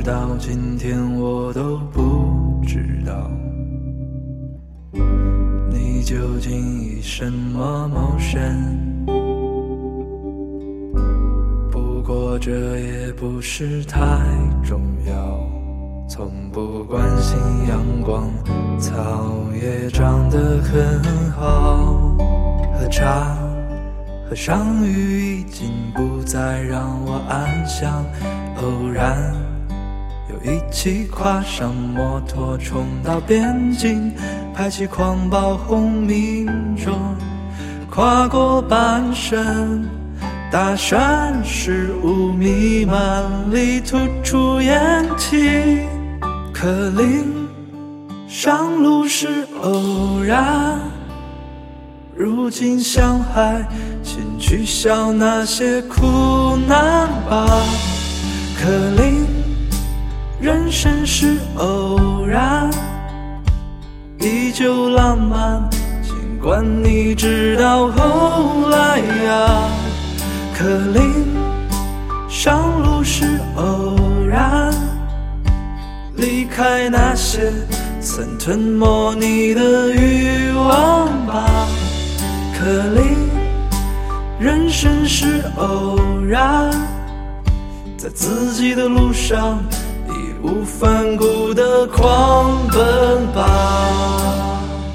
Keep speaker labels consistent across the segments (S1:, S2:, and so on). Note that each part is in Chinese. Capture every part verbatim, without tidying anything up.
S1: 到今天我都不知道，你究竟以什么谋生？不过这也不是太重要，从不关心阳光，草也长得很好。喝茶喝上雨已经不再让我安详，偶然又一起跨上摩托冲到边境，排起狂暴轰鸣中跨过半生，大山是雾弥漫里吐出烟气，可令上路是偶然，如今想还请取消那些苦难吧，可令人生是偶然，依旧浪漫，尽管你知道后来呀，可令上路是偶然，离开那些曾吞没你的欲望吧，可令人生是偶然，在自己的路上义无反顾地狂奔吧。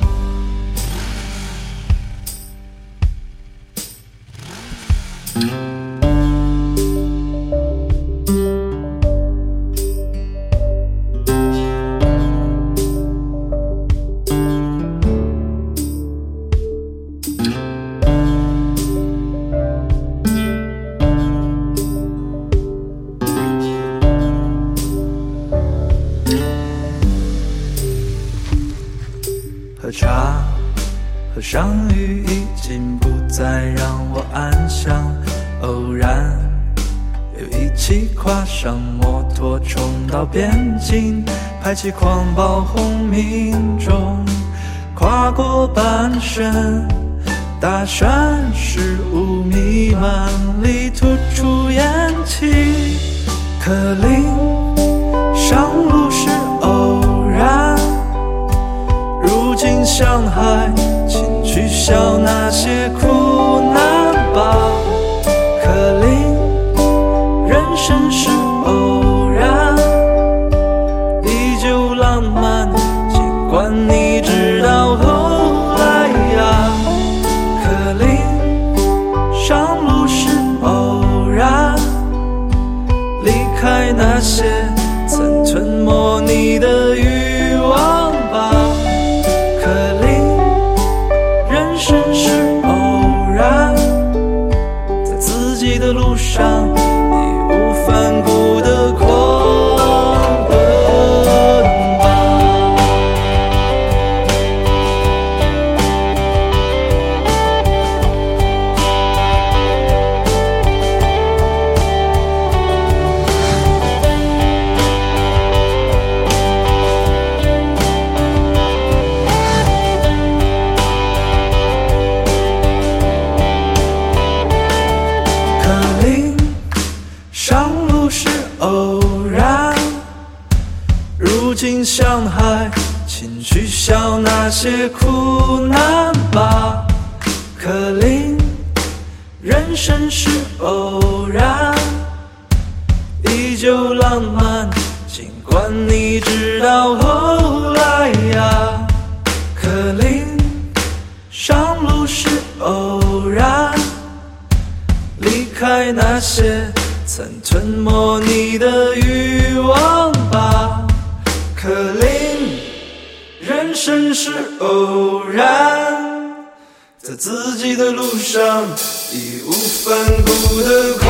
S1: 喝茶喝上雨已经不再让我安详，偶然又一起跨上摩托冲到边境，排起狂暴轰鸣中跨过半生，大山是雾弥漫里吐出烟气，可令上路是偶然，如今想还请取消那些苦难吧，可令人生是偶然，依旧浪漫，尽管你知道后来呀，可令上路是偶然，离开那些曾吞没你的欲望吧，可令人生是偶然，在自己的路上义无反顾地狂奔吧。可令上路是偶然，如今想还请取消那些苦难吧，可令人生是偶然，依旧浪漫，尽管你知道后来呀，可令上路是偶然，离开那些曾吞没你的欲望吧，可令人生是偶然，在自己的路上义无反顾地